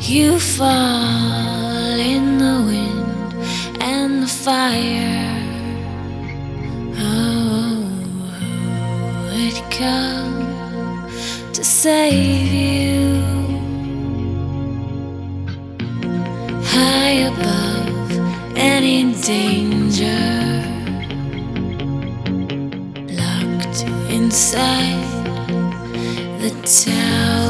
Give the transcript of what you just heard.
You fall in the wind and the fire. Oh, who would come to save you? High above any danger, locked inside the tower.